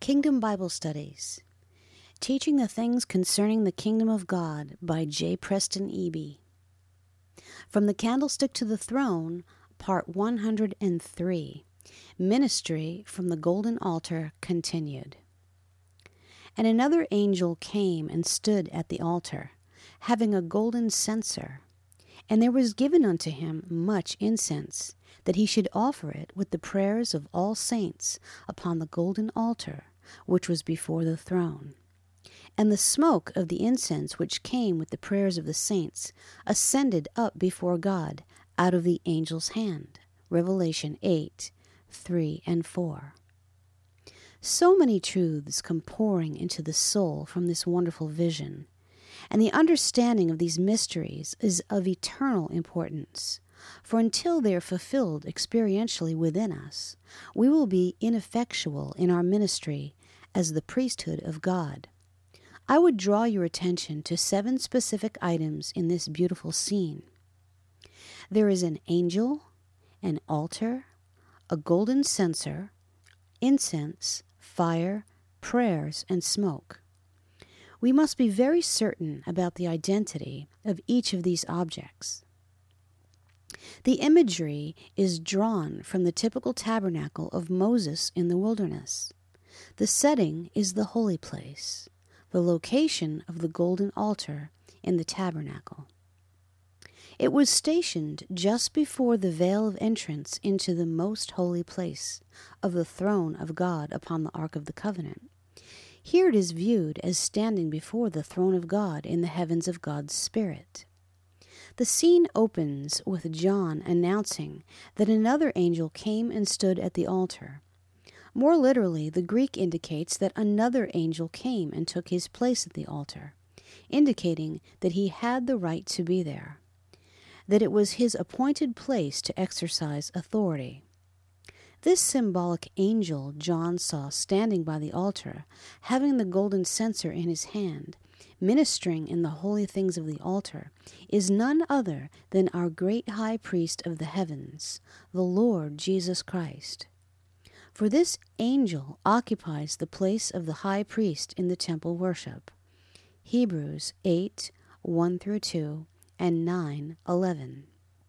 Kingdom Bible Studies, Teaching the Things Concerning the Kingdom of God by J. Preston Eby. From the Candlestick to the Throne, Part 103, Ministry from the Golden Altar continued. And another angel came and stood at the altar, having a golden censer. And there was given unto him much incense, that he should offer it with the prayers of all saints upon the golden altar, which was before the throne. And the smoke of the incense which came with the prayers of the saints ascended up before God out of the angel's hand. Revelation 8, 3 and 4. So many truths come pouring into the soul from this wonderful vision, and the understanding of these mysteries is of eternal importance. For until they are fulfilled experientially within us, we will be ineffectual in our ministry as the priesthood of God. I would draw your attention to 7 specific items in this beautiful scene. There is an angel, an altar, a golden censer, incense, fire, prayers, and smoke. We must be very certain about the identity of each of these objects. The imagery is drawn from the typical tabernacle of Moses in the wilderness. The setting is the holy place, the location of the golden altar in the tabernacle. It was stationed just before the veil of entrance into the most holy place of the throne of God upon the Ark of the Covenant. Here it is viewed as standing before the throne of God in the heavens of God's Spirit. The scene opens with John announcing that another angel came and stood at the altar. More literally, the Greek indicates that another angel came and took his place at the altar, indicating that he had the right to be there, that it was his appointed place to exercise authority. This symbolic angel John saw standing by the altar, having the golden censer in his hand, ministering in the holy things of the altar, is none other than our great high priest of the heavens, the Lord Jesus Christ. For this angel occupies the place of the high priest in the temple worship. Hebrews 8, 1-2, and 9, 11.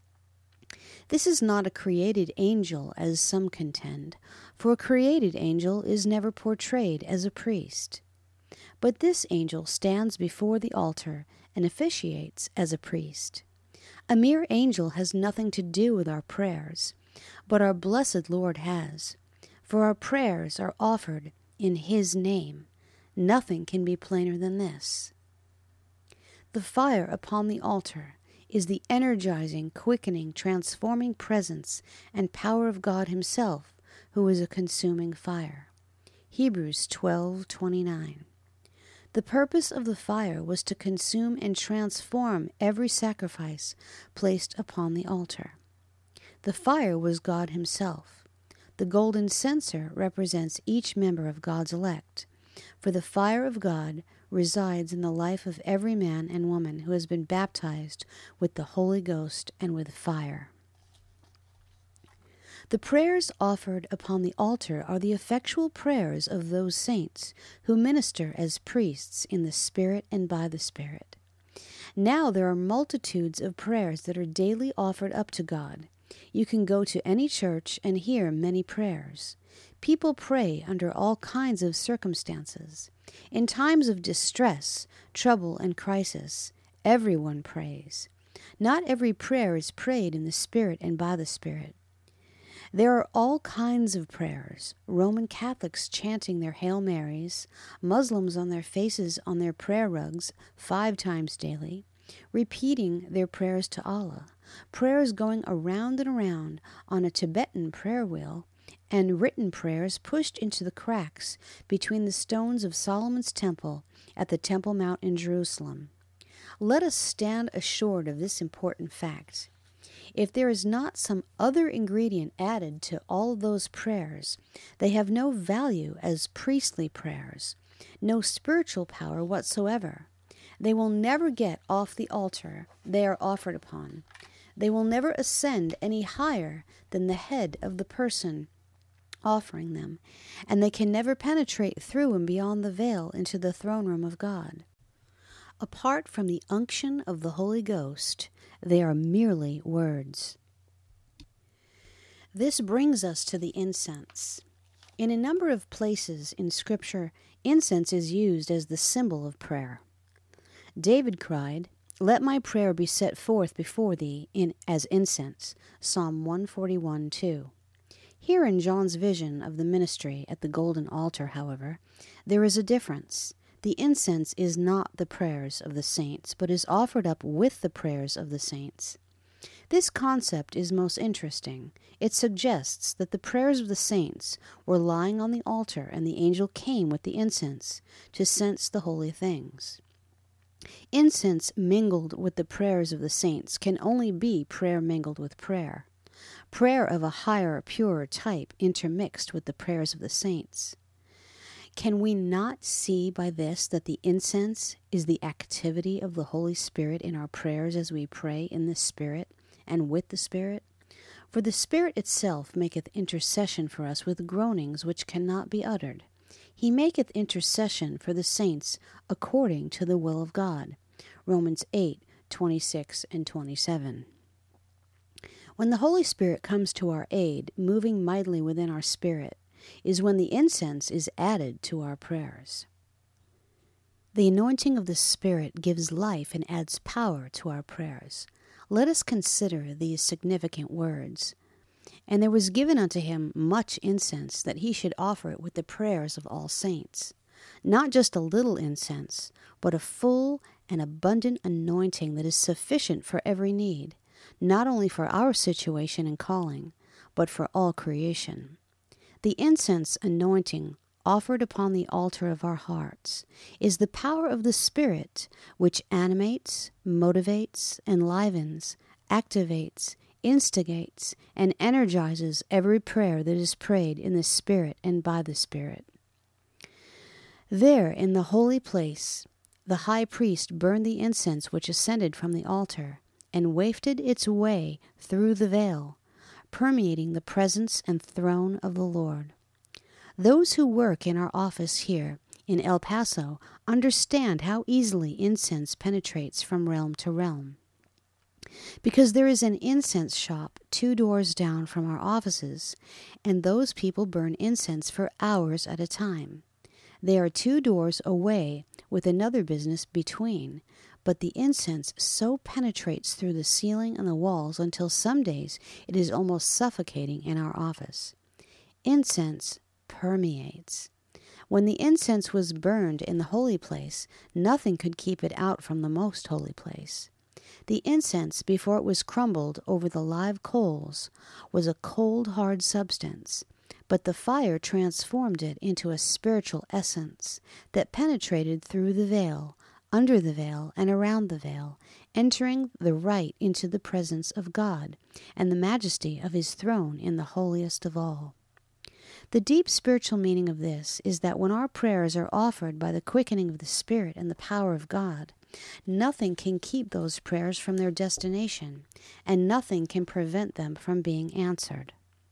This is not a created angel, as some contend, for a created angel is never portrayed as a priest. But this angel stands before the altar and officiates as a priest. A mere angel has nothing to do with our prayers, but our blessed Lord has, for our prayers are offered in His name. Nothing can be plainer than this. The fire upon the altar is the energizing, quickening, transforming presence and power of God Himself, who is a consuming fire. Hebrews 12:29. The purpose of the fire was to consume and transform every sacrifice placed upon the altar. The fire was God Himself. The golden censer represents each member of God's elect, for the fire of God resides in the life of every man and woman who has been baptized with the Holy Ghost and with fire. The prayers offered upon the altar are the effectual prayers of those saints who minister as priests in the Spirit and by the Spirit. Now there are multitudes of prayers that are daily offered up to God. You can go to any church and hear many prayers. People pray under all kinds of circumstances. In times of distress, trouble, and crisis, everyone prays. Not every prayer is prayed in the Spirit and by the Spirit. There are all kinds of prayers, Roman Catholics chanting their Hail Marys, Muslims on their faces on their prayer rugs 5 times daily, repeating their prayers to Allah, prayers going around and around on a Tibetan prayer wheel, and written prayers pushed into the cracks between the stones of Solomon's temple at the Temple Mount in Jerusalem. Let us stand assured of this important fact. If there is not some other ingredient added to all of those prayers, they have no value as priestly prayers, no spiritual power whatsoever. They will never get off the altar they are offered upon. They will never ascend any higher than the head of the person offering them, and they can never penetrate through and beyond the veil into the throne room of God. Apart from the unction of the Holy Ghost, they are merely words. This brings us to the incense. In a number of places in Scripture, incense is used as the symbol of prayer. David cried, "Let my prayer be set forth before thee as incense," Psalm 141:2. Here in John's vision of the ministry at the golden altar, however, there is a difference. The incense is not the prayers of the saints, but is offered up with the prayers of the saints. This concept is most interesting. It suggests that the prayers of the saints were lying on the altar, and the angel came with the incense to cense the holy things. Incense mingled with the prayers of the saints can only be prayer mingled with prayer. Prayer of a higher, purer type intermixed with the prayers of the saints. Can we not see by this that the incense is the activity of the Holy Spirit in our prayers as we pray in the Spirit and with the Spirit? For the Spirit itself maketh intercession for us with groanings which cannot be uttered. He maketh intercession for the saints according to the will of God. Romans 8:26 and 27. When the Holy Spirit comes to our aid, moving mightily within our spirit, is when the incense is added to our prayers. The anointing of the Spirit gives life and adds power to our prayers. Let us consider these significant words. And there was given unto him much incense, that he should offer it with the prayers of all saints. Not just a little incense, but a full and abundant anointing that is sufficient for every need, not only for our situation and calling, but for all creation. The incense anointing offered upon the altar of our hearts is the power of the Spirit, which animates, motivates, enlivens, activates, instigates, and energizes every prayer that is prayed in the Spirit and by the Spirit. There, in the holy place, the high priest burned the incense which ascended from the altar, and wafted its way through the veil, permeating the presence and throne of the Lord. Those who work in our office here in El Paso understand how easily incense penetrates from realm to realm. Because there is an incense shop 2 doors down from our offices, and those people burn incense for hours at a time. They are 2 doors away with another business between, but the incense so penetrates through the ceiling and the walls until some days it is almost suffocating in our office. Incense permeates. When the incense was burned in the holy place, nothing could keep it out from the most holy place. The incense, before it was crumbled over the live coals, was a cold, hard substance, but the fire transformed it into a spiritual essence that penetrated through the veil, under the veil, and around the veil, entering the right into the presence of God and the majesty of his throne in the holiest of all. The deep spiritual meaning of this is that when our prayers are offered by the quickening of the Spirit and the power of God, nothing can keep those prayers from their destination, and nothing can prevent them from being answered.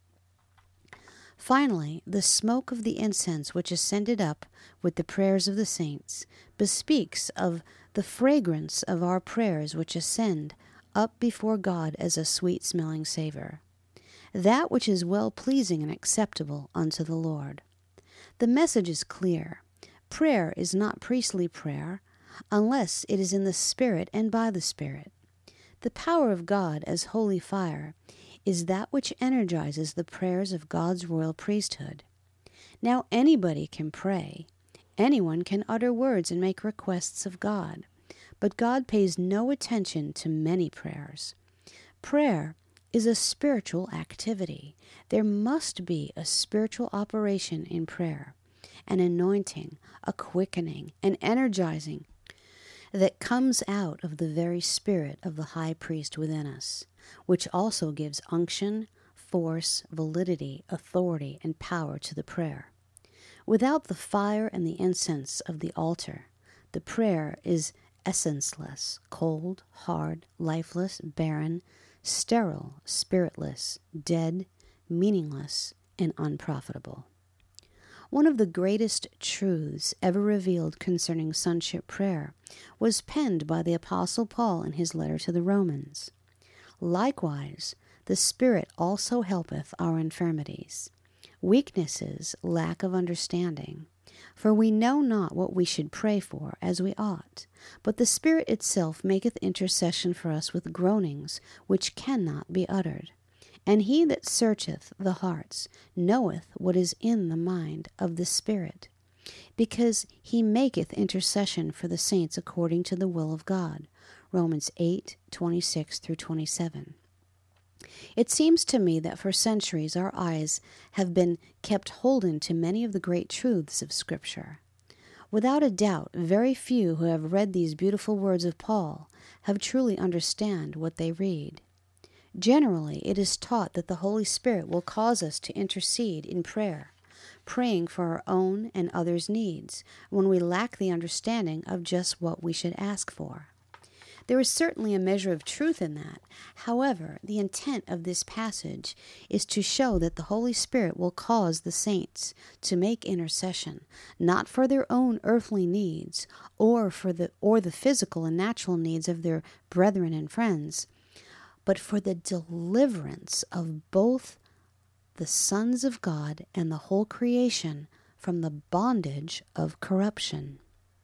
Finally, the smoke of the incense which ascended up with the prayers of the saints bespeaks of the fragrance of our prayers which ascend up before God as a sweet-smelling savor, that which is well-pleasing and acceptable unto the Lord. The message is clear. Prayer is not priestly prayer unless it is in the Spirit and by the Spirit. The power of God as holy fire is that which energizes the prayers of God's royal priesthood. Now anybody can pray. Anyone can utter words and make requests of God. But God pays no attention to many prayers. Prayer is a spiritual activity. There must be a spiritual operation in prayer, an anointing, a quickening, an energizing that comes out of the very spirit of the high priest within us, which also gives unction, force, validity, authority, and power to the prayer. Without the fire and the incense of the altar, the prayer is essenceless, cold, hard, lifeless, barren, sterile, spiritless, dead, meaningless, and unprofitable. One of the greatest truths ever revealed concerning sonship prayer was penned by the Apostle Paul in his letter to the Romans. Likewise, the Spirit also helpeth our infirmities, weaknesses, lack of understanding. For we know not what we should pray for as we ought, but the Spirit itself maketh intercession for us with groanings which cannot be uttered. And he that searcheth the hearts knoweth what is in the mind of the Spirit, because he maketh intercession for the saints according to the will of God. Romans 8:26-27. It seems to me that for centuries our eyes have been kept holden to many of the great truths of Scripture. Without a doubt, very few who have read these beautiful words of Paul have truly understand what they read. Generally, it is taught that the Holy Spirit will cause us to intercede in prayer, praying for our own and others' needs when we lack the understanding of just what we should ask for. There is certainly a measure of truth in that. However, the intent of this passage is to show that the Holy Spirit will cause the saints to make intercession, not for their own earthly needs or the physical and natural needs of their brethren and friends, but for the deliverance of both the sons of God and the whole creation from the bondage of corruption.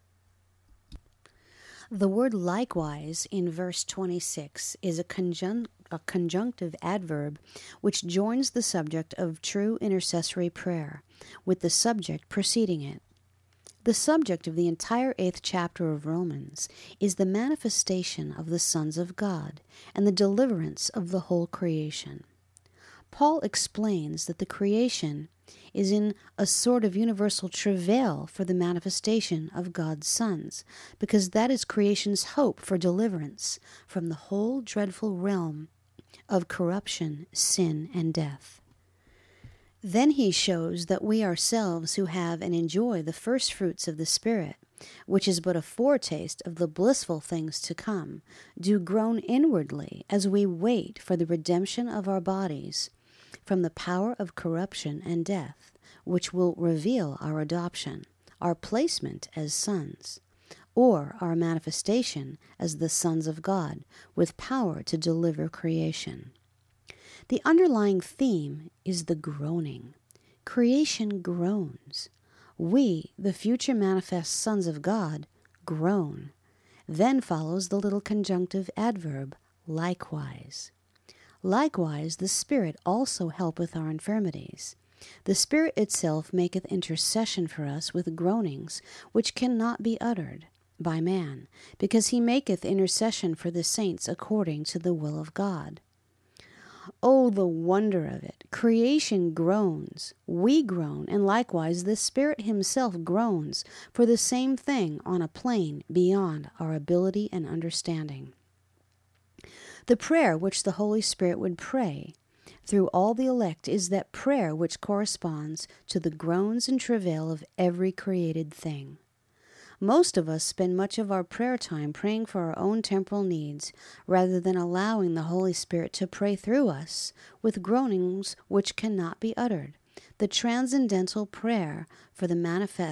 The word likewise in verse 26 is a conjunctive adverb which joins the subject of true intercessory prayer with the subject preceding it. The subject of the entire 8th chapter of Romans is the manifestation of the sons of God and the deliverance of the whole creation. Paul explains that the creation is in a sort of universal travail for the manifestation of God's sons, because that is creation's hope for deliverance from the whole dreadful realm of corruption, sin, and death. Then he shows that we ourselves who have and enjoy the first fruits of the Spirit, which is but a foretaste of the blissful things to come, do groan inwardly as we wait for the redemption of our bodies from the power of corruption and death, which will reveal our adoption, our placement as sons, or our manifestation as the sons of God, with power to deliver creation. The underlying theme is the groaning. Creation groans. We, the future manifest sons of God, groan. Then follows the little conjunctive adverb, likewise. Likewise, the Spirit also helpeth our infirmities. The Spirit itself maketh intercession for us with groanings which cannot be uttered by man, because he maketh intercession for the saints according to the will of God. Oh, the wonder of it! Creation groans, we groan, and likewise the Spirit himself groans for the same thing on a plane beyond our ability and understanding. The prayer which the Holy Spirit would pray through all the elect is that prayer which corresponds to the groans and travail of every created thing. Most of us spend much of our prayer time praying for our own temporal needs rather than allowing the Holy Spirit to pray through us with groanings which cannot be uttered, the transcendental prayer for the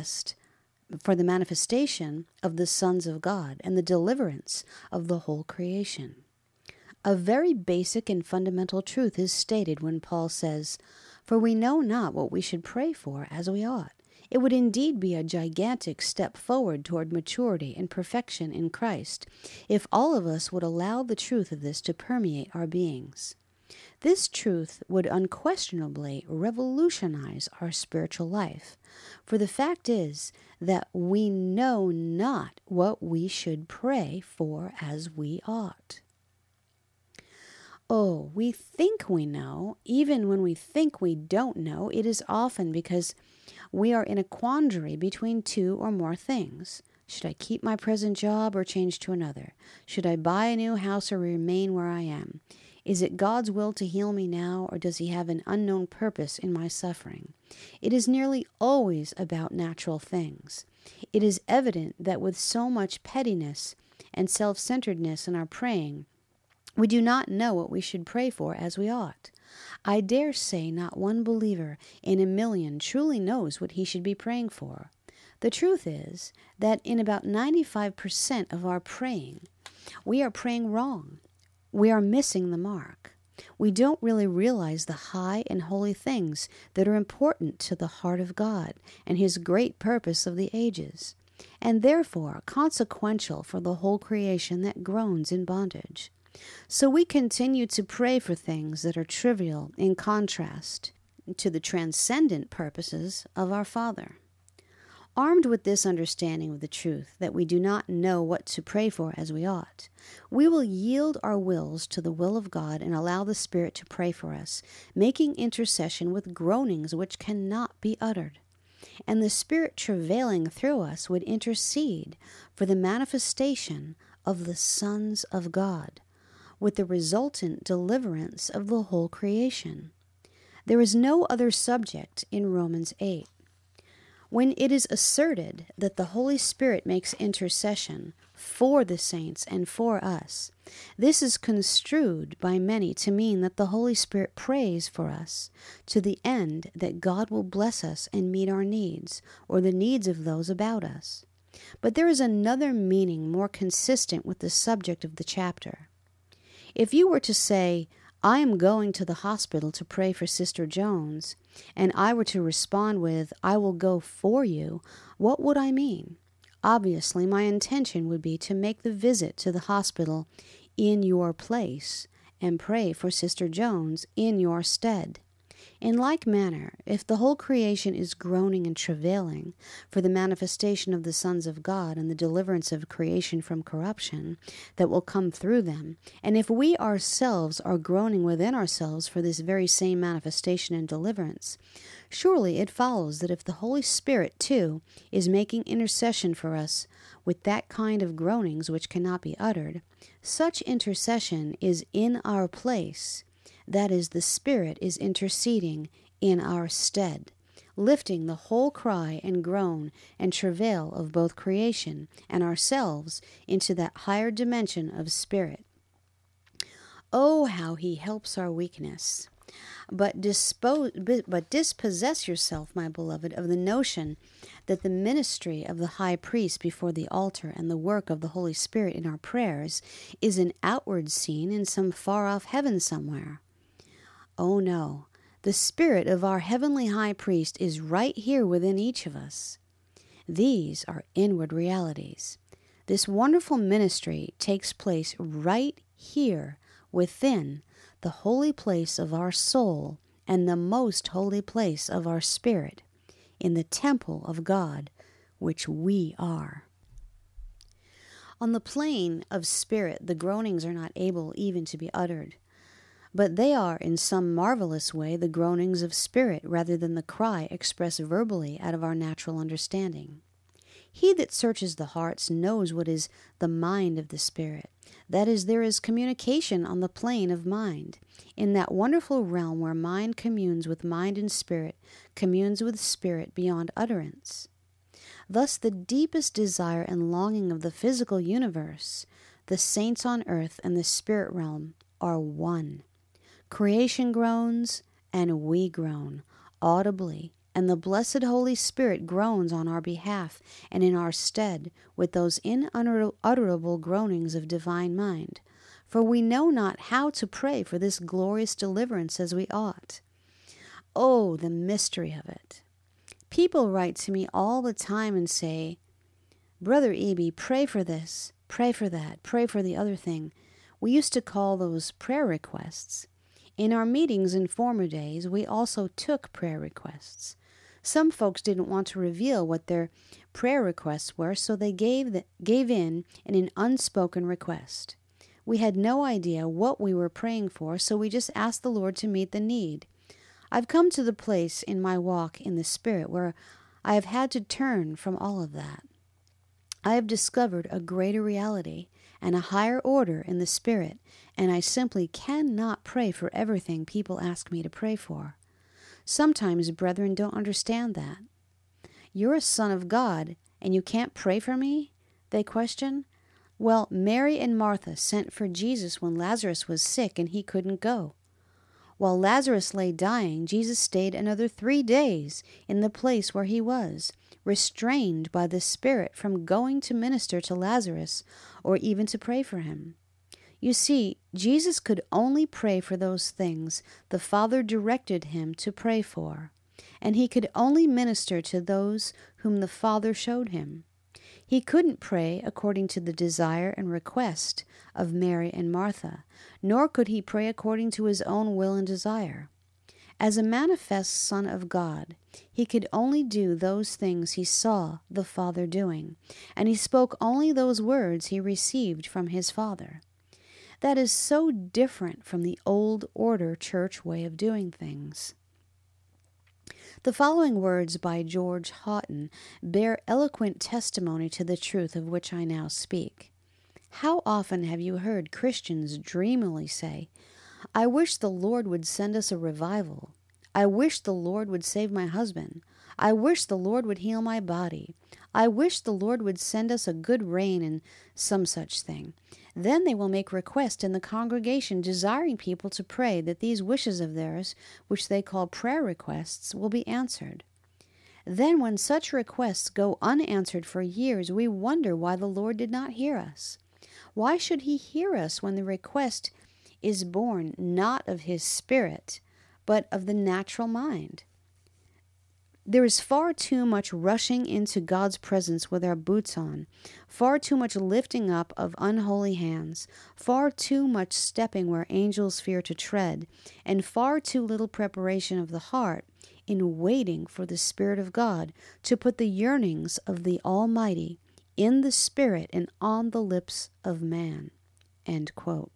manifestation of the sons of God and the deliverance of the whole creation. A very basic and fundamental truth is stated when Paul says, "For we know not what we should pray for as we ought." It would indeed be a gigantic step forward toward maturity and perfection in Christ if all of us would allow the truth of this to permeate our beings. This truth would unquestionably revolutionize our spiritual life, for the fact is that we know not what we should pray for as we ought. Oh, we think we know. Even when we think we don't know, it is often because we are in a quandary between two or more things. Should I keep my present job or change to another? Should I buy a new house or remain where I am? Is it God's will to heal me now, or does he have an unknown purpose in my suffering? It is nearly always about natural things. It is evident that with so much pettiness and self-centeredness in our praying, We do not know what we should pray for as we ought. I dare say not one believer in a million truly knows what he should be praying for. The truth is that in about 95% of our praying, we are praying wrong. We are missing the mark. We don't really realize the high and holy things that are important to the heart of God and His great purpose of the ages, and therefore consequential for the whole creation that groans in bondage. So we continue to pray for things that are trivial in contrast to the transcendent purposes of our Father. Armed with this understanding of the truth that we do not know what to pray for as we ought, we will yield our wills to the will of God and allow the Spirit to pray for us, making intercession with groanings which cannot be uttered. And the Spirit travailing through us would intercede for the manifestation of the sons of God, with the resultant deliverance of the whole creation. There is no other subject in Romans 8. When it is asserted that the Holy Spirit makes intercession for the saints and for us, this is construed by many to mean that the Holy Spirit prays for us to the end that God will bless us and meet our needs or the needs of those about us. But there is another meaning more consistent with the subject of the chapter. If you were to say, I am going to the hospital to pray for Sister Jones, and I were to respond with, I will go for you, what would I mean? Obviously, my intention would be to make the visit to the hospital in your place and pray for Sister Jones in your stead. In like manner, if the whole creation is groaning and travailing for the manifestation of the sons of God and the deliverance of creation from corruption that will come through them, and if we ourselves are groaning within ourselves for this very same manifestation and deliverance, surely it follows that if the Holy Spirit, too, is making intercession for us with that kind of groanings which cannot be uttered, such intercession is in our place. That is, the Spirit is interceding in our stead, lifting the whole cry and groan and travail of both creation and ourselves into that higher dimension of spirit. Oh, how He helps our weakness! But dispossess yourself, my beloved, of the notion that the ministry of the high priest before the altar and the work of the Holy Spirit in our prayers is an outward scene in some far-off heaven somewhere. Oh no, the Spirit of our heavenly high priest is right here within each of us. These are inward realities. This wonderful ministry takes place right here within the holy place of our soul and the most holy place of our spirit, in the temple of God, which we are. On the plane of spirit, the groanings are not able even to be uttered. But they are in some marvelous way the groanings of spirit rather than the cry expressed verbally out of our natural understanding. He that searches the hearts knows what is the mind of the Spirit. That is, there is communication on the plane of mind, in that wonderful realm where mind communes with mind and spirit, communes with spirit beyond utterance. Thus the deepest desire and longing of the physical universe, the saints on earth and the spirit realm, are one. Creation groans, and we groan, audibly, and the blessed Holy Spirit groans on our behalf and in our stead with those unutterable groanings of divine mind, for we know not how to pray for this glorious deliverance as we ought. Oh, the mystery of it! People write to me all the time and say, Brother Eby, pray for this, pray for that, pray for the other thing. We used to call those prayer requests. In our meetings in former days, we also took prayer requests. Some folks didn't want to reveal what their prayer requests were, so they gave in an unspoken request. We had no idea what we were praying for, so we just asked the Lord to meet the need. I've come to the place in my walk in the Spirit where I have had to turn from all of that. I have discovered a greater reality and a higher order in the Spirit, and I simply cannot pray for everything people ask me to pray for. Sometimes brethren don't understand that. You're a son of God, and you can't pray for me? They question. Well, Mary and Martha sent for Jesus when Lazarus was sick and he couldn't go. While Lazarus lay dying, Jesus stayed another 3 days in the place where he was, restrained by the Spirit from going to minister to Lazarus or even to pray for him. You see, Jesus could only pray for those things the Father directed him to pray for, and he could only minister to those whom the Father showed him. He couldn't pray according to the desire and request of Mary and Martha, nor could he pray according to his own will and desire. As a manifest Son of God, he could only do those things he saw the Father doing, and he spoke only those words he received from his Father. That is so different from the old order church way of doing things. The following words by George Houghton bear eloquent testimony to the truth of which I now speak. How often have you heard Christians dreamily say, "I wish the Lord would send us a revival. I wish the Lord would save my husband. I wish the Lord would heal my body. I wish the Lord would send us a good rain," and some such thing. Then they will make request in the congregation, desiring people to pray that these wishes of theirs, which they call prayer requests, will be answered. Then when such requests go unanswered for years, we wonder why the Lord did not hear us. Why should he hear us when the request is born not of his Spirit, but of the natural mind? There is far too much rushing into God's presence with our boots on, far too much lifting up of unholy hands, far too much stepping where angels fear to tread, and far too little preparation of the heart in waiting for the Spirit of God to put the yearnings of the Almighty in the Spirit and on the lips of man. End quote.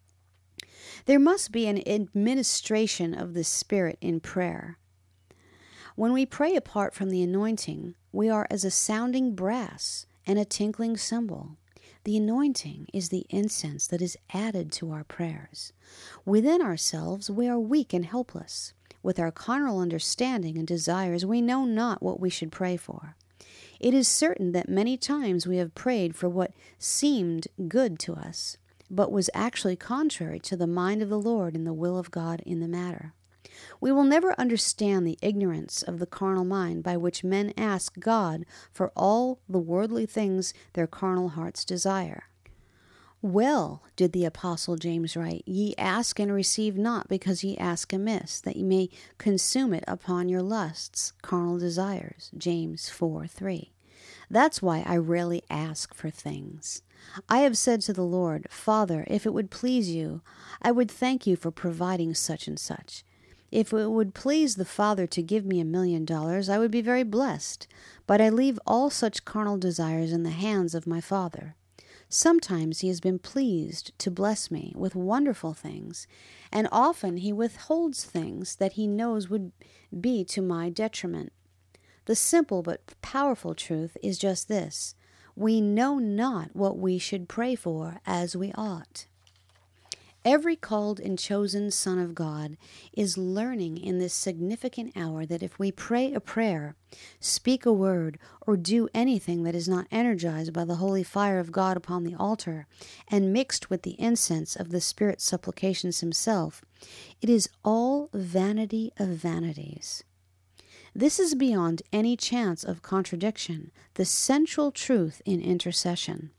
There must be an administration of the Spirit in prayer. When we pray apart from the anointing, we are as a sounding brass and a tinkling cymbal. The anointing is the incense that is added to our prayers. Within ourselves, we are weak and helpless. With our carnal understanding and desires, we know not what we should pray for. It is certain that many times we have prayed for what seemed good to us, but was actually contrary to the mind of the Lord and the will of God in the matter. We will never understand the ignorance of the carnal mind by which men ask God for all the worldly things their carnal hearts desire. Well did the Apostle James write, "Ye ask and receive not, because ye ask amiss, that ye may consume it upon your lusts, carnal desires." James 4:3. That's why I rarely ask for things. I have said to the Lord, "Father, if it would please you, I would thank you for providing such and such. If it would please the Father to give me $1 million, I would be very blessed, but I leave all such carnal desires in the hands of my Father." Sometimes he has been pleased to bless me with wonderful things, and often he withholds things that he knows would be to my detriment. The simple but powerful truth is just this: we know not what we should pray for as we ought. Every called and chosen son of God is learning in this significant hour that if we pray a prayer, speak a word, or do anything that is not energized by the holy fire of God upon the altar and mixed with the incense of the Spirit's supplications himself, it is all vanity of vanities. This is beyond any chance of contradiction, the central truth in intercession.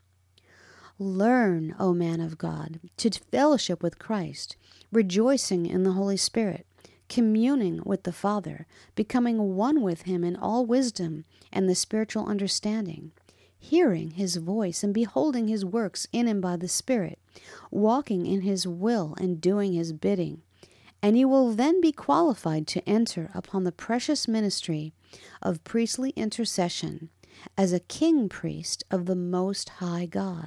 Learn, O man of God, to fellowship with Christ, rejoicing in the Holy Spirit, communing with the Father, becoming one with him in all wisdom and the spiritual understanding, hearing his voice and beholding his works in and by the Spirit, walking in his will and doing his bidding. And you will then be qualified to enter upon the precious ministry of priestly intercession as a king priest of the Most High God.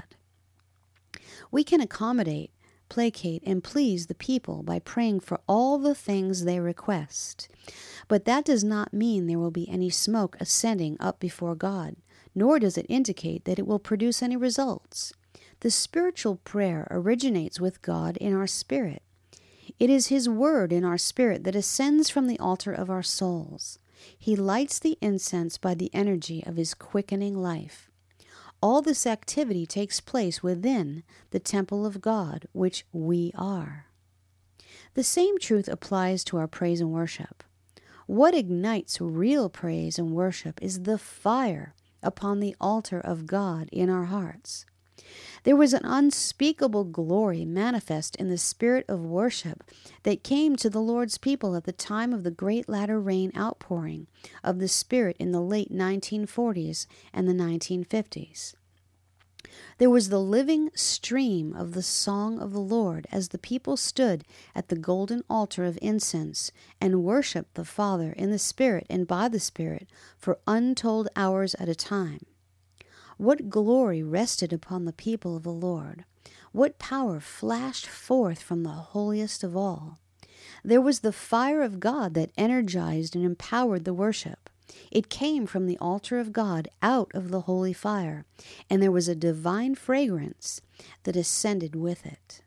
We can accommodate, placate, and please the people by praying for all the things they request. But that does not mean there will be any smoke ascending up before God, nor does it indicate that it will produce any results. The spiritual prayer originates with God in our spirit. It is his word in our spirit that ascends from the altar of our souls. He lights the incense by the energy of his quickening life. All this activity takes place within the temple of God, which we are. The same truth applies to our praise and worship. What ignites real praise and worship is the fire upon the altar of God in our hearts. There was an unspeakable glory manifest in the spirit of worship that came to the Lord's people at the time of the great latter rain outpouring of the Spirit in the late 1940s and the 1950s. There was the living stream of the song of the Lord as the people stood at the golden altar of incense and worshiped the Father in the Spirit and by the Spirit for untold hours at a time. What glory rested upon the people of the Lord! What power flashed forth from the holiest of all! There was the fire of God that energized and empowered the worship. It came from the altar of God out of the holy fire, and there was a divine fragrance that ascended with it.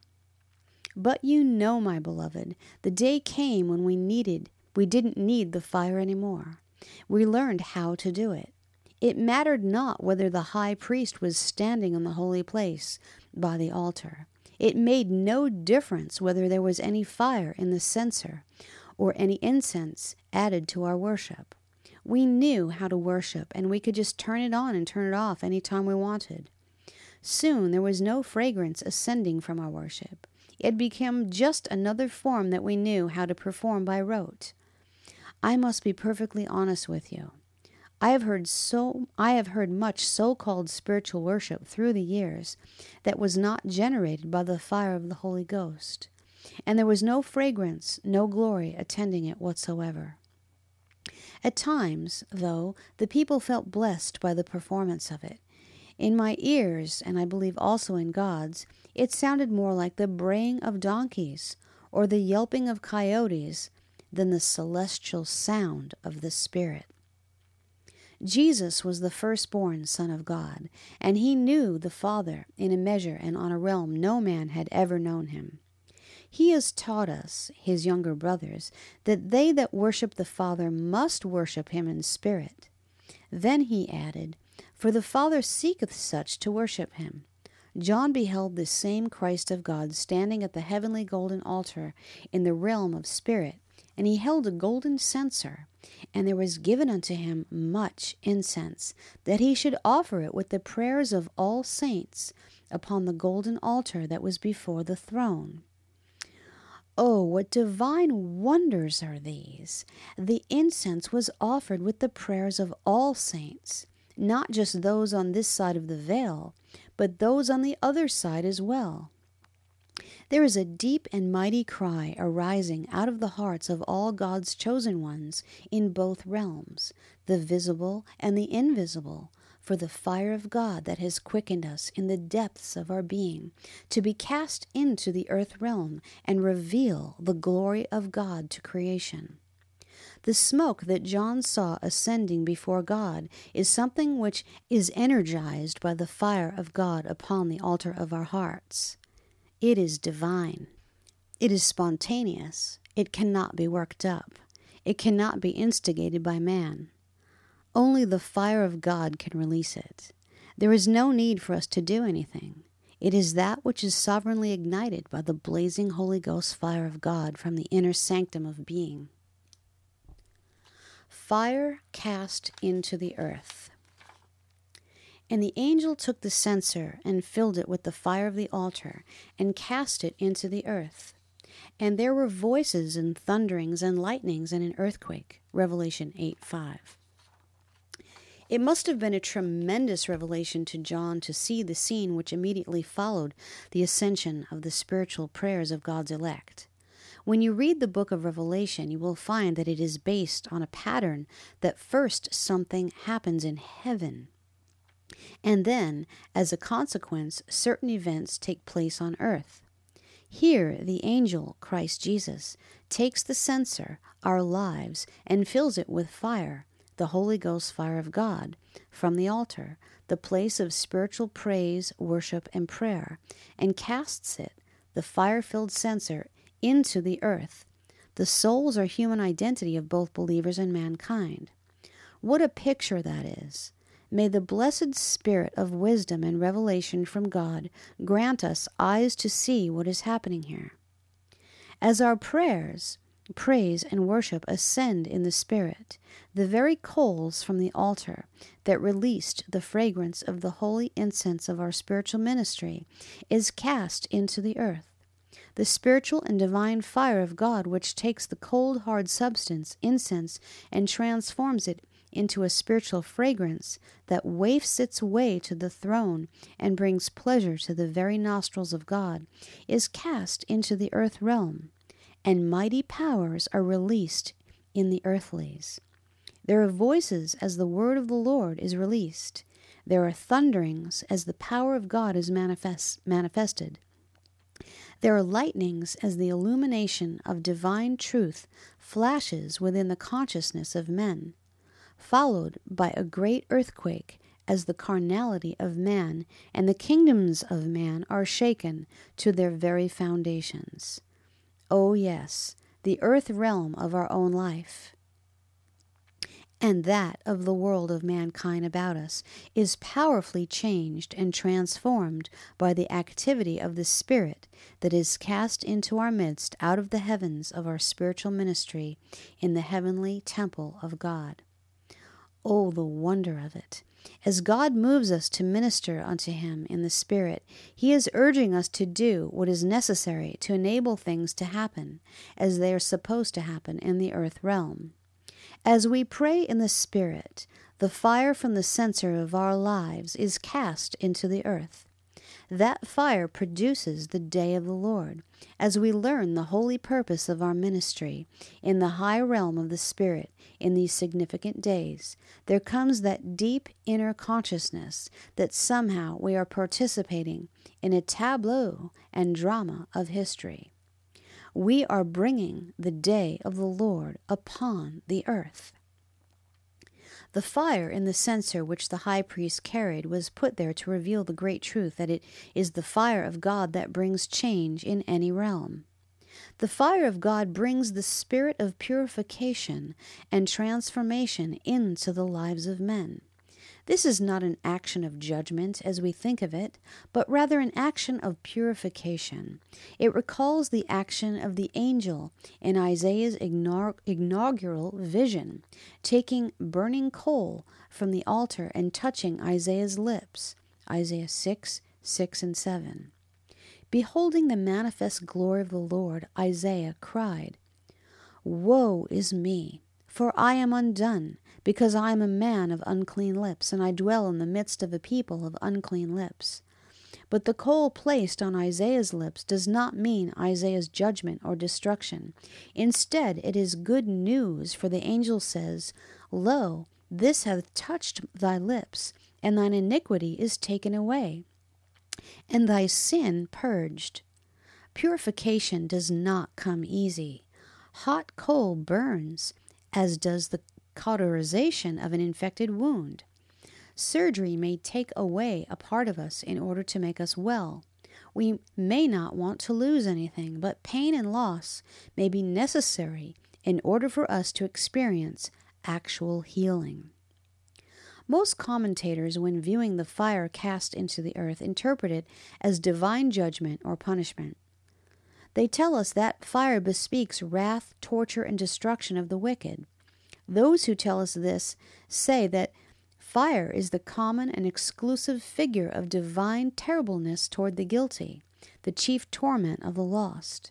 But you know, my beloved, the day came when we didn't need the fire anymore. We learned how to do it. It mattered not whether the high priest was standing in the holy place by the altar. It made no difference whether there was any fire in the censer or any incense added to our worship. We knew how to worship, and we could just turn it on and turn it off any time we wanted. Soon there was no fragrance ascending from our worship. It became just another form that we knew how to perform by rote. I must be perfectly honest with you. I have heard much so-called spiritual worship through the years that was not generated by the fire of the Holy Ghost, and there was no fragrance, no glory attending it whatsoever. At times, though, the people felt blessed by the performance of it. In my ears, and I believe also in God's, it sounded more like the braying of donkeys or the yelping of coyotes than the celestial sound of the Spirit. Jesus was the firstborn Son of God, and he knew the Father in a measure and on a realm no man had ever known him. He has taught us, his younger brothers, that they that worship the Father must worship him in spirit. Then he added, For the Father seeketh such to worship him. John beheld this same Christ of God standing at the heavenly golden altar in the realm of spirit, and he held a golden censer, and there was given unto him much incense, that he should offer it with the prayers of all saints upon the golden altar that was before the throne. Oh, what divine wonders are these! The incense was offered with the prayers of all saints, not just those on this side of the veil, but those on the other side as well. There is a deep and mighty cry arising out of the hearts of all God's chosen ones in both realms, the visible and the invisible, for the fire of God that has quickened us in the depths of our being, to be cast into the earth realm and reveal the glory of God to creation. The smoke that John saw ascending before God is something which is energized by the fire of God upon the altar of our hearts. It is divine. It is spontaneous. It cannot be worked up. It cannot be instigated by man. Only the fire of God can release it. There is no need for us to do anything. It is that which is sovereignly ignited by the blazing Holy Ghost fire of God from the inner sanctum of being. Fire cast into the earth. And the angel took the censer and filled it with the fire of the altar and cast it into the earth. And there were voices and thunderings and lightnings and an earthquake. Revelation 8:5. It must have been a tremendous revelation to John to see the scene which immediately followed the ascension of the spiritual prayers of God's elect. When you read the book of Revelation, you will find that it is based on a pattern that first something happens in heaven, and then, as a consequence, certain events take place on earth. Here, the angel, Christ Jesus, takes the censer, our lives, and fills it with fire, the Holy Ghost fire of God, from the altar, the place of spiritual praise, worship, and prayer, and casts it, the fire-filled censer, into the earth. The souls are human identity of both believers and mankind. What a picture that is! May the blessed spirit of wisdom and revelation from God grant us eyes to see what is happening here. As our prayers, praise, and worship ascend in the Spirit, the very coals from the altar that released the fragrance of the holy incense of our spiritual ministry is cast into the earth. The spiritual and divine fire of God, which takes the cold, hard substance, incense, and transforms it into a spiritual fragrance that wafts its way to the throne and brings pleasure to the very nostrils of God, is cast into the earth realm, and mighty powers are released in the earthlies. There are voices as the word of the Lord is released. There are thunderings as the power of God is manifested. There are lightnings as the illumination of divine truth flashes within the consciousness of men, followed by a great earthquake as the carnality of man and the kingdoms of man are shaken to their very foundations. Oh yes, the earth realm of our own life, and that of the world of mankind about us, is powerfully changed and transformed by the activity of the Spirit that is cast into our midst out of the heavens of our spiritual ministry in the heavenly temple of God. Oh, the wonder of it! As God moves us to minister unto Him in the Spirit, He is urging us to do what is necessary to enable things to happen as they are supposed to happen in the earth realm. As we pray in the Spirit, the fire from the censer of our lives is cast into the earth. That fire produces the day of the Lord, as we learn the holy purpose of our ministry in the high realm of the Spirit in these significant days. There comes that deep inner consciousness that somehow we are participating in a tableau and drama of history. We are bringing the day of the Lord upon the earth. The fire in the censer which the high priest carried was put there to reveal the great truth that it is the fire of God that brings change in any realm. The fire of God brings the spirit of purification and transformation into the lives of men. This is not an action of judgment as we think of it, but rather an action of purification. It recalls the action of the angel in Isaiah's inaugural vision, taking burning coal from the altar and touching Isaiah's lips, Isaiah 6:6 and 7. Beholding the manifest glory of the Lord, Isaiah cried, "Woe is me, for I am undone, because I am a man of unclean lips, and I dwell in the midst of a people of unclean lips." But the coal placed on Isaiah's lips does not mean Isaiah's judgment or destruction. Instead, it is good news, for the angel says, "Lo, this hath touched thy lips, and thine iniquity is taken away, and thy sin purged." Purification does not come easy. Hot coal burns, as does the cauterization of an infected wound. Surgery may take away a part of us in order to make us well. We may not want to lose anything, but pain and loss may be necessary in order for us to experience actual healing. Most commentators, when viewing the fire cast into the earth, interpret it as divine judgment or punishment. They tell us that fire bespeaks wrath, torture, and destruction of the wicked. Those who tell us this say that fire is the common and exclusive figure of divine terribleness toward the guilty, the chief torment of the lost.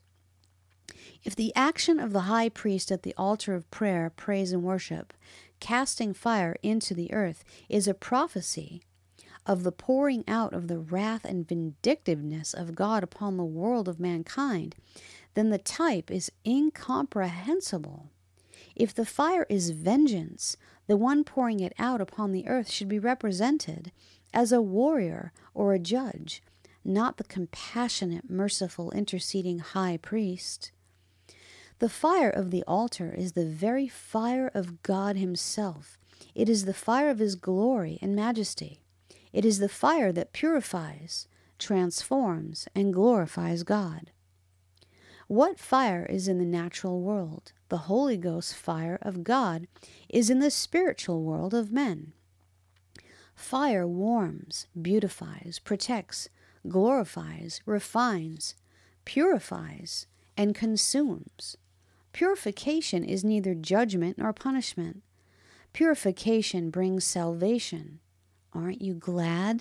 If the action of the high priest at the altar of prayer, praise, and worship, casting fire into the earth, is a prophecy of the pouring out of the wrath and vindictiveness of God upon the world of mankind, then the type is incomprehensible. If the fire is vengeance, the one pouring it out upon the earth should be represented as a warrior or a judge, not the compassionate, merciful, interceding high priest. The fire of the altar is the very fire of God Himself. It is the fire of His glory and majesty. It is the fire that purifies, transforms, and glorifies God. What fire is in the natural world? The Holy Ghost fire of God is in the spiritual world of men. Fire warms, beautifies, protects, glorifies, refines, purifies, and consumes. Purification is neither judgment nor punishment. Purification brings salvation. Aren't you glad?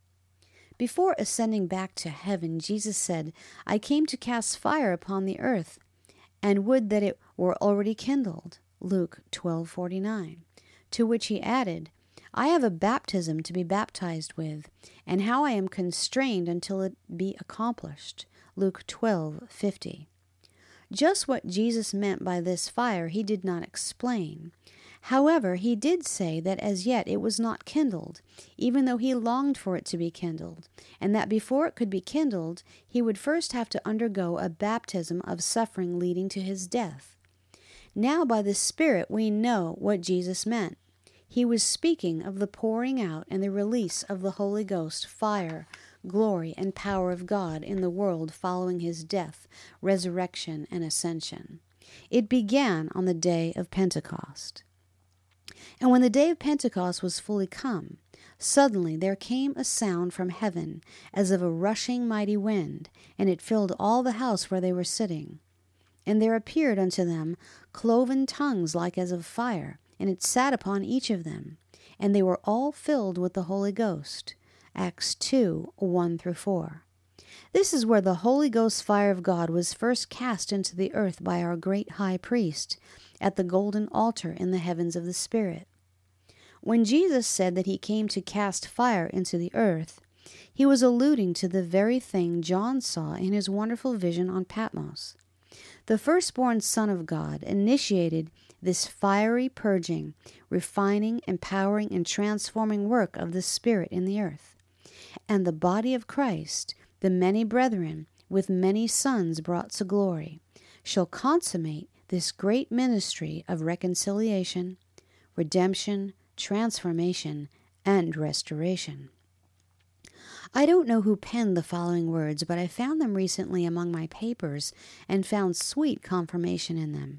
Before ascending back to heaven, Jesus said, "I came to cast fire upon the earth, and would that it were already kindled." Luke 12:49. To which he added, "I have a baptism to be baptized with, and how I am constrained until it be accomplished." Luke 12:50. Just what Jesus meant by this fire he did not explain. However, he did say that as yet it was not kindled, even though he longed for it to be kindled, and that before it could be kindled, he would first have to undergo a baptism of suffering leading to his death. Now by the Spirit we know what Jesus meant. He was speaking of the pouring out and the release of the Holy Ghost, fire, glory, and power of God in the world following his death, resurrection, and ascension. It began on the day of Pentecost. And when the day of Pentecost was fully come, suddenly there came a sound from heaven as of a rushing mighty wind, and it filled all the house where they were sitting. And there appeared unto them cloven tongues like as of fire, and it sat upon each of them. And they were all filled with the Holy Ghost. Acts 2:1-4. This is where the Holy Ghost fire of God was first cast into the earth by our great high priest at the golden altar in the heavens of the Spirit. When Jesus said that he came to cast fire into the earth, he was alluding to the very thing John saw in his wonderful vision on Patmos. The firstborn Son of God initiated this fiery purging, refining, empowering, and transforming work of the Spirit in the earth. And the body of Christ, the many brethren, with many sons brought to glory, shall consummate this great ministry of reconciliation, redemption, transformation, and restoration. I don't know who penned the following words, but I found them recently among my papers and found sweet confirmation in them.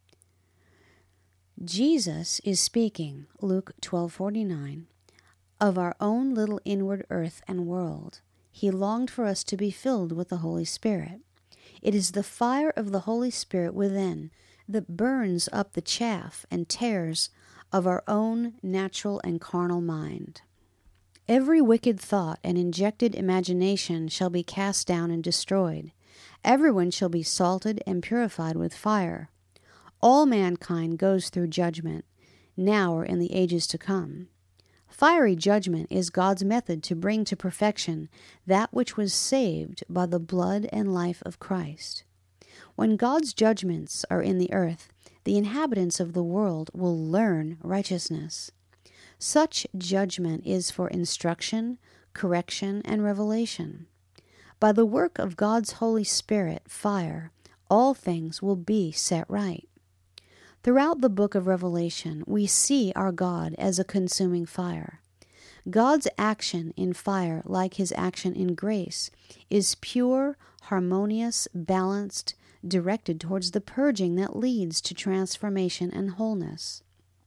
Jesus is speaking, Luke 12:49, of our own little inward earth and world. He longed for us to be filled with the Holy Spirit. It is the fire of the Holy Spirit within that burns up the chaff and tares of our own natural and carnal mind. Every wicked thought and injected imagination shall be cast down and destroyed. Everyone shall be salted and purified with fire. All mankind goes through judgment, now or in the ages to come. Fiery judgment is God's method to bring to perfection that which was saved by the blood and life of Christ. When God's judgments are in the earth, the inhabitants of the world will learn righteousness. Such judgment is for instruction, correction, and revelation. By the work of God's Holy Spirit, fire, all things will be set right. Throughout the book of Revelation, we see our God as a consuming fire. God's action in fire, like his action in grace, is pure, harmonious, balanced, directed towards the purging that leads to transformation and wholeness.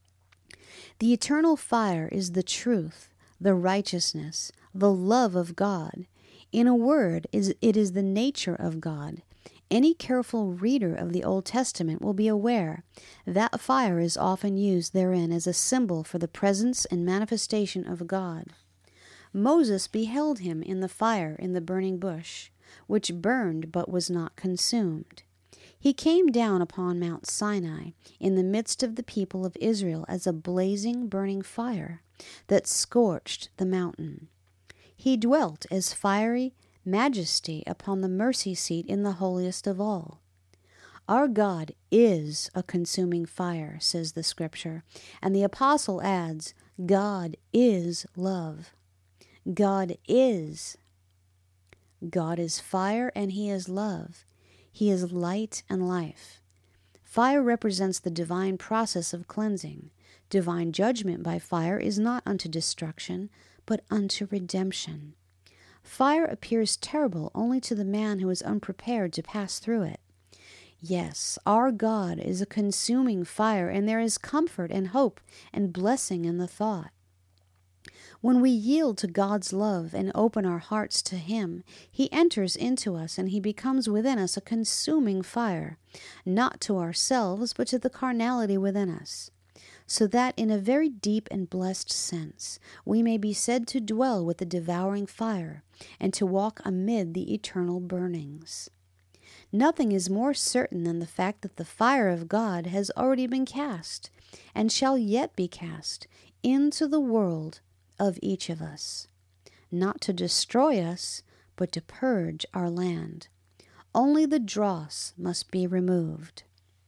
The eternal fire is the truth, the righteousness, the love of God. In a word, it is the nature of God. Any careful reader of the Old Testament will be aware that fire is often used therein as a symbol for the presence and manifestation of God. Moses beheld him in the fire in the burning bush, which burned but was not consumed. He came down upon Mount Sinai in the midst of the people of Israel as a blazing, burning fire that scorched the mountain. He dwelt as fiery majesty upon the mercy seat in the holiest of all. Our God is a consuming fire, says the Scripture, and the Apostle adds, God is love. God is. God is fire and he is love. He is light and life. Fire represents the divine process of cleansing. Divine judgment by fire is not unto destruction, but unto redemption. Fire appears terrible only to the man who is unprepared to pass through it. Yes, our God is a consuming fire, and there is comfort and hope and blessing in the thought. When we yield to God's love and open our hearts to Him, He enters into us and He becomes within us a consuming fire, not to ourselves, but to the carnality within us, so that in a very deep and blessed sense we may be said to dwell with the devouring fire and to walk amid the eternal burnings. Nothing is more certain than the fact that the fire of God has already been cast, and shall yet be cast, into the world of each of us, not to destroy us, but to purge our land. Only the dross must be removed.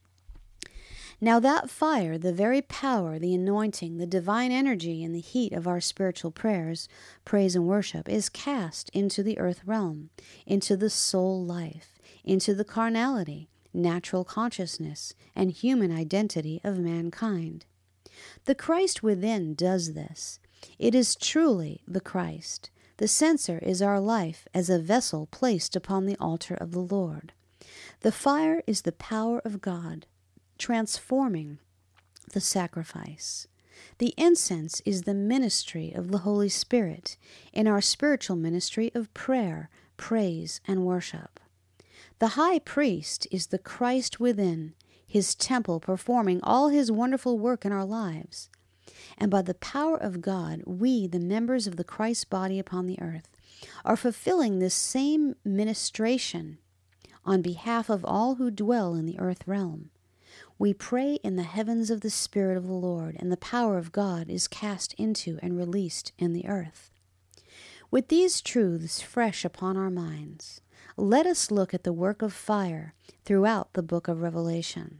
Now that fire, the very power, the anointing, the divine energy, and the heat of our spiritual prayers, praise, and worship is cast into the earth realm, into the soul life, into the carnality, natural consciousness, and human identity of mankind. The Christ within does this. It is truly the Christ. The censer is our life as a vessel placed upon the altar of the Lord. The fire is the power of God, transforming the sacrifice. The incense is the ministry of the Holy Spirit in our spiritual ministry of prayer, praise, and worship. The high priest is the Christ within, His temple performing all His wonderful work in our lives. And by the power of God, we, the members of the Christ body upon the earth, are fulfilling this same ministration on behalf of all who dwell in the earth realm. We pray in the heavens of the Spirit of the Lord, and the power of God is cast into and released in the earth. With these truths fresh upon our minds, let us look at the work of fire throughout the book of Revelation.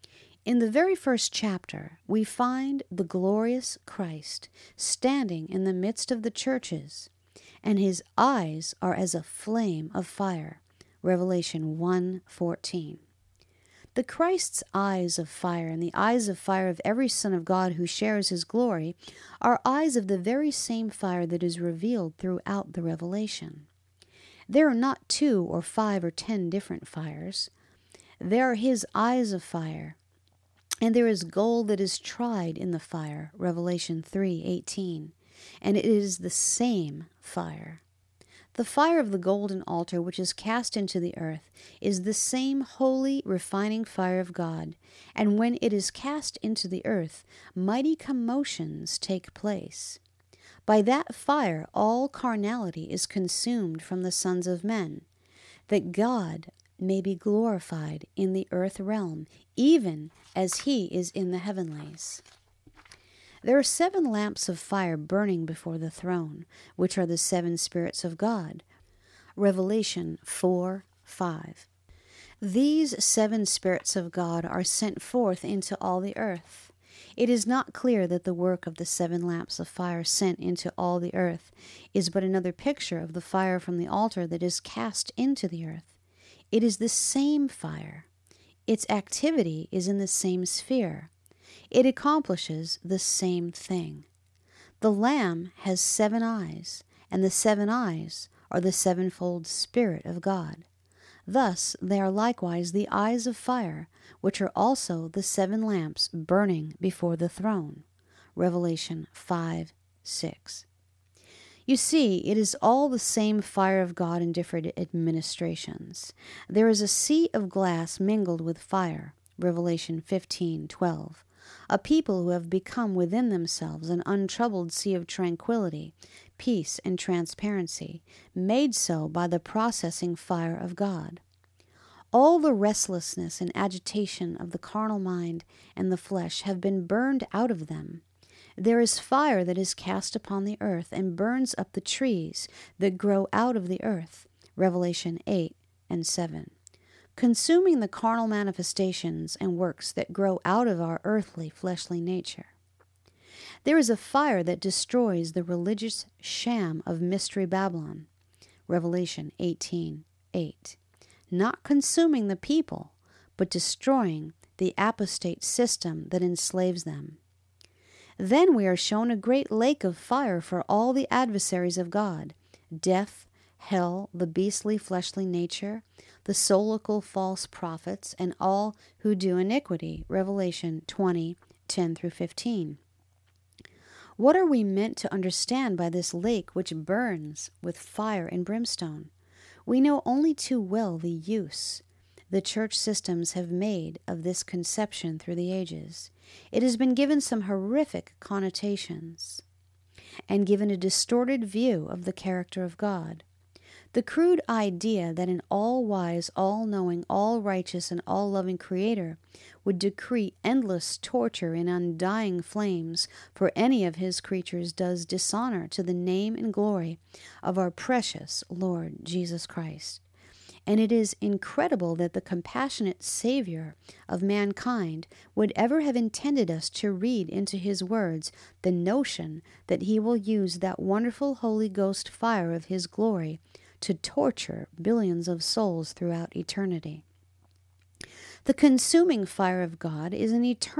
In the very first chapter, we find the glorious Christ standing in the midst of the churches, and His eyes are as a flame of fire. Revelation 1:14. The Christ's eyes of fire and the eyes of fire of every son of God who shares His glory are eyes of the very same fire that is revealed throughout the Revelation. There are not 2 or 5 or 10 different fires. There are His eyes of fire, and there is gold that is tried in the fire, Revelation 3:18, and it is the same fire. The fire of the golden altar which is cast into the earth is the same holy, refining fire of God, and when it is cast into the earth, mighty commotions take place. By that fire all carnality is consumed from the sons of men, that God may be glorified in the earth realm, even as He is in the heavenlies. There are 7 lamps of fire burning before the throne, which are the 7 spirits of God. Revelation 4:5. These 7 spirits of God are sent forth into all the earth. It is not clear that the work of the 7 lamps of fire sent into all the earth is but another picture of the fire from the altar that is cast into the earth. It is the same fire. Its activity is in the same sphere. It accomplishes the same thing. The Lamb has 7 eyes, and the 7 eyes are the 7-fold Spirit of God. Thus they are likewise the eyes of fire, which are also the 7 lamps burning before the throne. Revelation 5:6. You see, it is all the same fire of God in different administrations. There is a sea of glass mingled with fire. Revelation 15:12. A people who have become within themselves an untroubled sea of tranquility, peace, and transparency, made so by the processing fire of God. All the restlessness and agitation of the carnal mind and the flesh have been burned out of them. There is fire that is cast upon the earth and burns up the trees that grow out of the earth. Revelation 8:7. Consuming the carnal manifestations and works that grow out of our earthly, fleshly nature. There is a fire that destroys the religious sham of Mystery Babylon. Revelation 18:8. Not consuming the people, but destroying the apostate system that enslaves them. Then we are shown a great lake of fire for all the adversaries of God, death, hell, the beastly fleshly nature, the soulical false prophets, and all who do iniquity. Revelation 20:10-15. What are we meant to understand by this lake which burns with fire and brimstone? We know only too well the use the church systems have made of this conception through the ages. It has been given some horrific connotations and given a distorted view of the character of God. The crude idea that an all-wise, all-knowing, all-righteous, and all-loving Creator would decree endless torture in undying flames for any of His creatures does dishonor to the name and glory of our precious Lord Jesus Christ. And it is incredible that the compassionate Savior of mankind would ever have intended us to read into His words the notion that He will use that wonderful Holy Ghost fire of His glory to torture billions of souls throughout eternity. The consuming fire of God is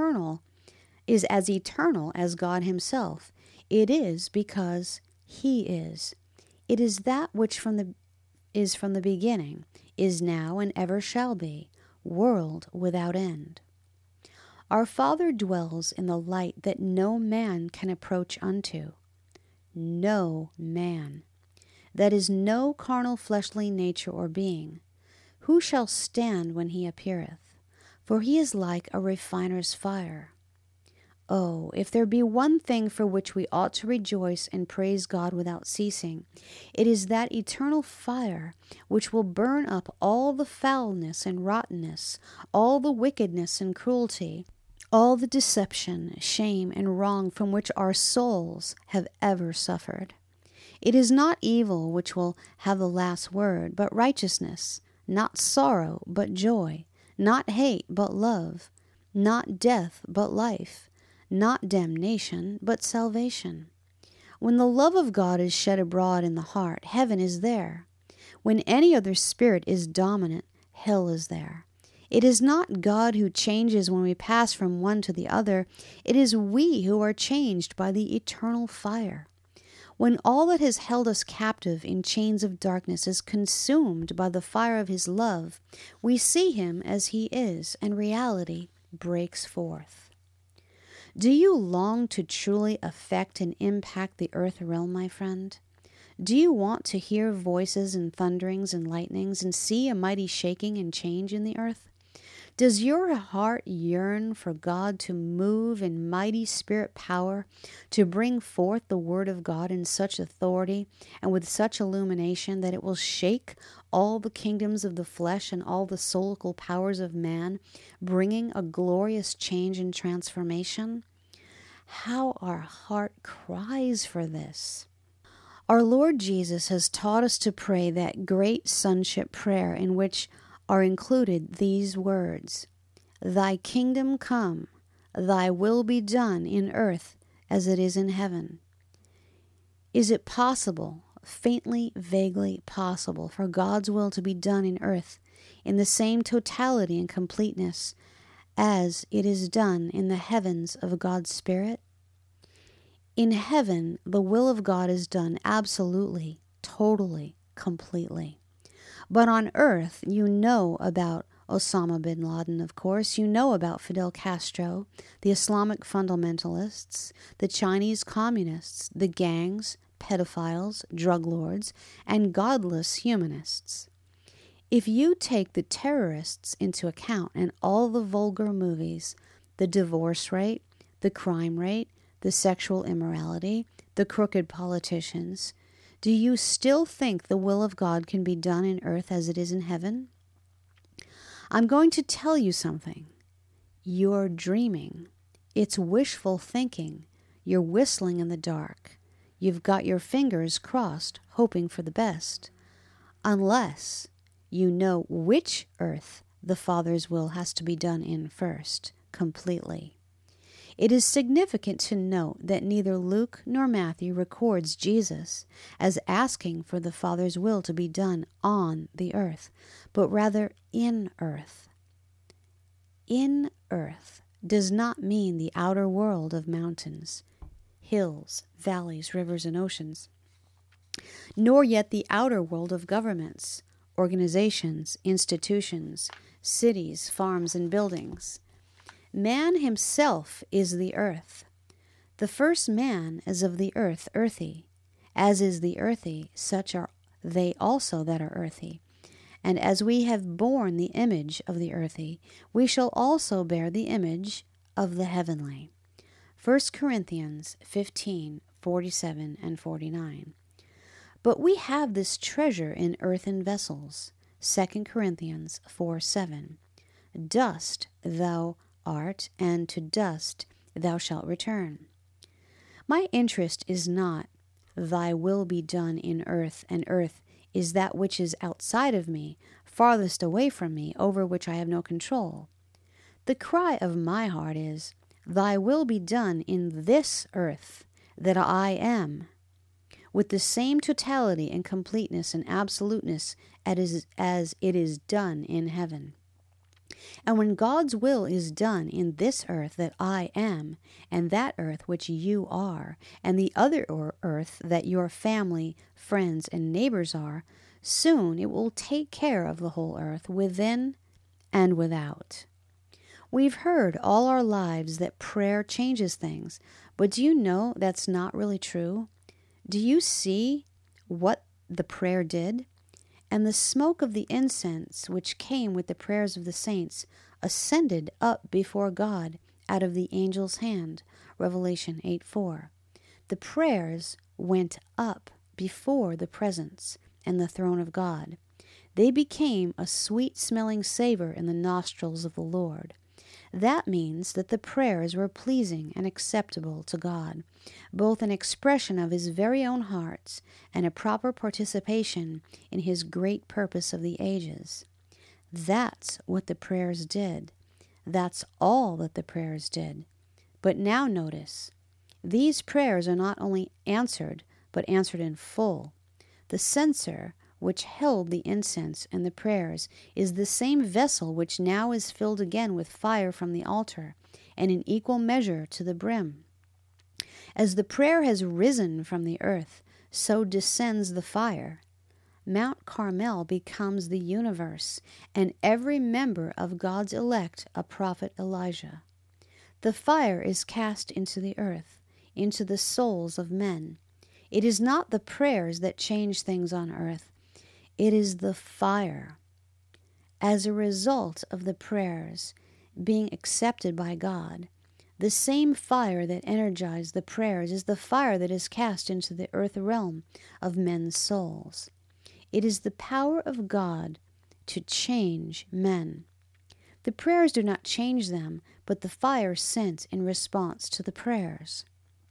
as eternal as God Himself. It is because He is. It is that which is from the beginning, is now, and ever shall be, world without end. Our Father dwells in the light that no man can approach unto. No man. That is no carnal fleshly nature or being. Who shall stand when He appeareth? For He is like a refiner's fire. Oh, if there be one thing for which we ought to rejoice and praise God without ceasing, it is that eternal fire which will burn up all the foulness and rottenness, all the wickedness and cruelty, all the deception, shame, and wrong from which our souls have ever suffered. It is not evil which will have the last word, but righteousness, not sorrow, but joy, not hate, but love, not death, but life, not damnation, but salvation. When the love of God is shed abroad in the heart, heaven is there. When any other spirit is dominant, hell is there. It is not God who changes when we pass from one to the other. It is we who are changed by the eternal fire. When all that has held us captive in chains of darkness is consumed by the fire of His love, we see Him as He is, and reality breaks forth. Do you long to truly affect and impact the earth realm, my friend? Do you want to hear voices and thunderings and lightnings and see a mighty shaking and change in the earth? Does your heart yearn for God to move in mighty spirit power, to bring forth the word of God in such authority and with such illumination that it will shake all the kingdoms of the flesh and all the soulical powers of man, bringing a glorious change and transformation? How our heart cries for this. Our Lord Jesus has taught us to pray that great sonship prayer in which are included these words: Thy kingdom come, Thy will be done in earth as it is in heaven. Is it possible, faintly, vaguely possible, for God's will to be done in earth in the same totality and completeness as it is done in the heavens of God's Spirit? In heaven, the will of God is done absolutely, totally, completely. But on earth, you know about Osama bin Laden, of course. You know about Fidel Castro, the Islamic fundamentalists, the Chinese communists, the gangs, pedophiles, drug lords, and godless humanists. If you take the terrorists into account and all the vulgar movies, the divorce rate, the crime rate, the sexual immorality, the crooked politicians, do you still think the will of God can be done in earth as it is in heaven? I'm going to tell you something. You're dreaming. It's wishful thinking. You're whistling in the dark. You've got your fingers crossed, hoping for the best. Unless you know which earth the Father's will has to be done in first, completely. It is significant to note that neither Luke nor Matthew records Jesus as asking for the Father's will to be done on the earth, but rather in earth. In earth does not mean the outer world of mountains, hills, valleys, rivers, and oceans, nor yet the outer world of governments, organizations, institutions, cities, farms, and buildings. Man himself is the earth. The first man is of the earth, earthy. As is the earthy, such are they also that are earthy. And as we have borne the image of the earthy, we shall also bear the image of the heavenly. 1 Corinthians 15:47 and 49. But we have this treasure in earthen vessels. 2 Corinthians 4:7. Dust thou art, and to dust thou shalt return. My interest is not, thy will be done in earth, and earth is that which is outside of me, farthest away from me, over which I have no control. The cry of my heart is, thy will be done in this earth that I am, with the same totality and completeness and absoluteness as it is done in heaven. And when God's will is done in this earth that I am, and that earth which you are, and the other earth that your family, friends, and neighbors are, soon it will take care of the whole earth, within and without. We've heard all our lives that prayer changes things, but do you know that's not really true? Do you see what the prayer did? And the smoke of the incense which came with the prayers of the saints ascended up before God out of the angel's hand. Revelation 8:4. The prayers went up before the presence and the throne of God. They became a sweet-smelling savor in the nostrils of the Lord. That means that the prayers were pleasing and acceptable to God, both an expression of his very own heart and a proper participation in his great purpose of the ages. That's what the prayers did. That's all that the prayers did. But now notice, these prayers are not only answered, but answered in full. The censer which held the incense and the prayers is the same vessel which now is filled again with fire from the altar, and in equal measure to the brim. As the prayer has risen from the earth, so descends the fire. Mount Carmel becomes the universe, and every member of God's elect a prophet Elijah. The fire is cast into the earth, into the souls of men. It is not the prayers that change things on earth. It is the fire. As a result of the prayers being accepted by God, the same fire that energized the prayers is the fire that is cast into the earth realm of men's souls. It is the power of God to change men. The prayers do not change them, but the fire sent in response to the prayers.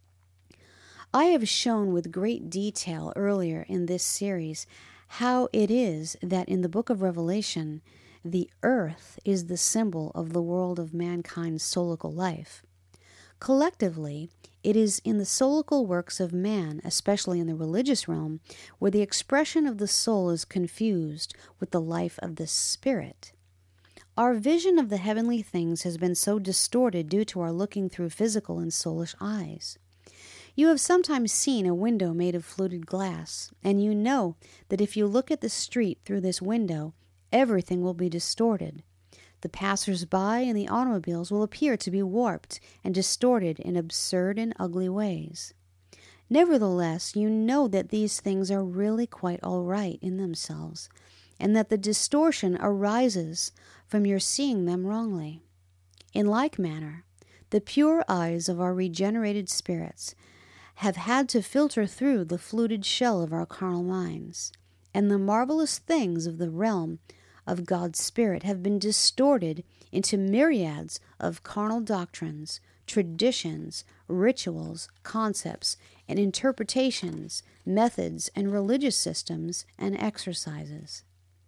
I have shown with great detail earlier in this series how it is that in the book of Revelation, the earth is the symbol of the world of mankind's soulical life. Collectively, it is in the soulical works of man, especially in the religious realm, where the expression of the soul is confused with the life of the spirit. Our vision of the heavenly things has been so distorted due to our looking through physical and soulish eyes. You have sometimes seen a window made of fluted glass, and you know that if you look at the street through this window, everything will be distorted. The passers-by and the automobiles will appear to be warped and distorted in absurd and ugly ways. Nevertheless, you know that these things are really quite all right in themselves, and that the distortion arises from your seeing them wrongly. In like manner, the pure eyes of our regenerated spirits have had to filter through the fluted shell of our carnal minds, and the marvelous things of the realm of God's Spirit have been distorted into myriads of carnal doctrines, traditions, rituals, concepts, and interpretations, methods, and religious systems and exercises.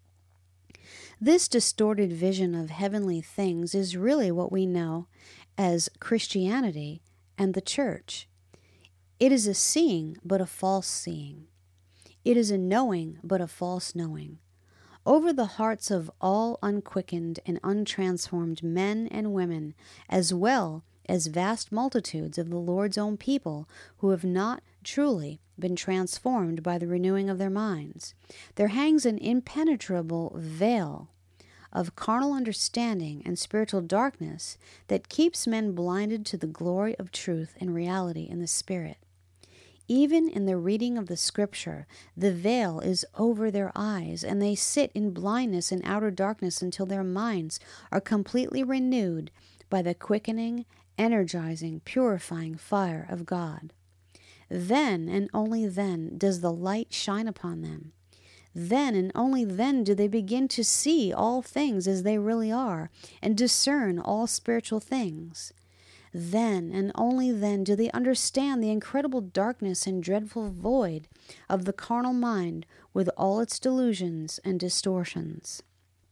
This distorted vision of heavenly things is really what we know as Christianity and the church. It is a seeing, but a false seeing. It is a knowing, but a false knowing. Over the hearts of all unquickened and untransformed men and women, as well as vast multitudes of the Lord's own people who have not truly been transformed by the renewing of their minds, there hangs an impenetrable veil, of carnal understanding and spiritual darkness that keeps men blinded to the glory of truth and reality in the Spirit. Even in the reading of the Scripture, the veil is over their eyes, and they sit in blindness and outer darkness until their minds are completely renewed by the quickening, energizing, purifying fire of God. Then and only then does the light shine upon them. Then and only then do they begin to see all things as they really are and discern all spiritual things. Then and only then do they understand the incredible darkness and dreadful void of the carnal mind with all its delusions and distortions.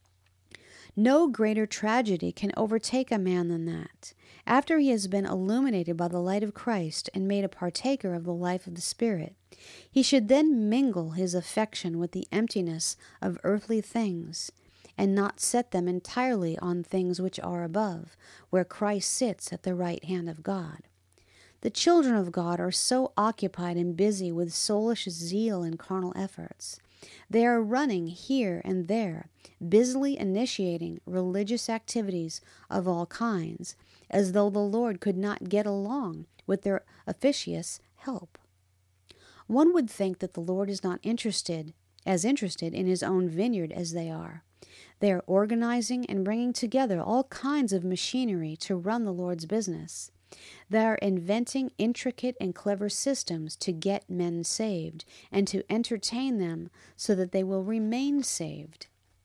No greater tragedy can overtake a man than that. After he has been illuminated by the light of Christ and made a partaker of the life of the Spirit, he should then mingle his affection with the emptiness of earthly things, and not set them entirely on things which are above, where Christ sits at the right hand of God. The children of God are so occupied and busy with soulish zeal and carnal efforts. They are running here and there, busily initiating religious activities of all kinds, as though the Lord could not get along with their officious help. One would think that the Lord is not as interested in his own vineyard as they are. They are organizing and bringing together all kinds of machinery to run the Lord's business. They are inventing intricate and clever systems to get men saved and to entertain them so that they will remain saved.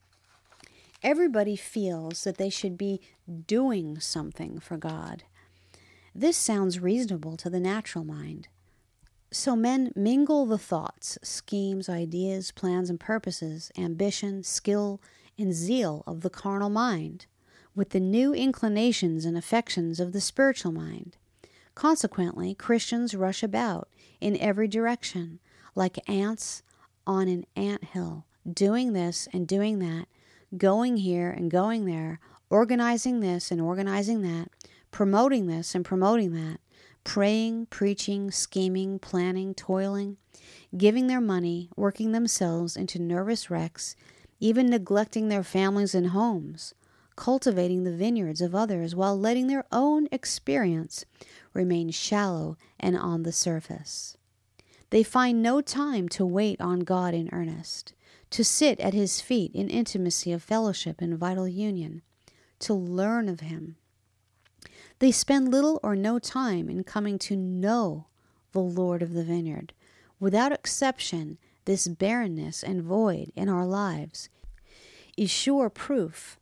Everybody feels that they should be doing something for God. This sounds reasonable to the natural mind. So men mingle the thoughts, schemes, ideas, plans, and purposes, ambition, skill, and zeal of the carnal mind with the new inclinations and affections of the spiritual mind. Consequently, Christians rush about in every direction, like ants on an anthill, doing this and doing that, going here and going there, organizing this and organizing that, promoting this and promoting that, praying, preaching, scheming, planning, toiling, giving their money, working themselves into nervous wrecks, even neglecting their families and homes, cultivating the vineyards of others while letting their own experience remain shallow and on the surface. They find no time to wait on God in earnest, to sit at his feet in intimacy of fellowship and vital union, to learn of him. They spend little or no time in coming to know the Lord of the vineyard. Without exception, this barrenness and void in our lives is sure proof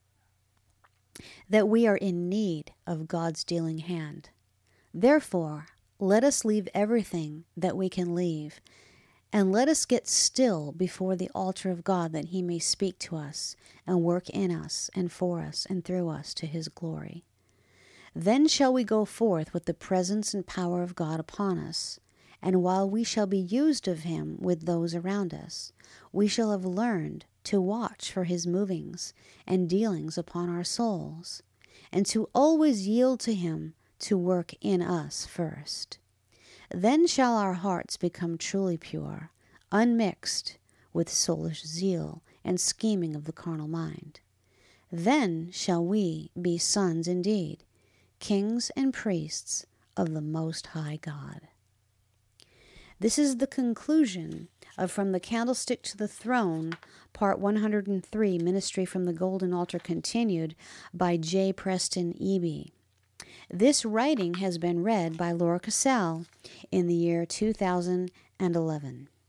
that we are in need of God's dealing hand. Therefore, let us leave everything that we can leave, and let us get still before the altar of God that he may speak to us and work in us and for us and through us to his glory. Then shall we go forth with the presence and power of God upon us, and while we shall be used of him with those around us, we shall have learned to watch for his movings and dealings upon our souls, and to always yield to him to work in us first. Then shall our hearts become truly pure, unmixed with soulish zeal and scheming of the carnal mind. Then shall we be sons indeed, kings and priests of the Most High God. This is the conclusion of From the Candlestick to the Throne, Part 103, Ministry from the Golden Altar Continued, by J. Preston Eby. This writing has been read by Laura Cassell in the year 2011.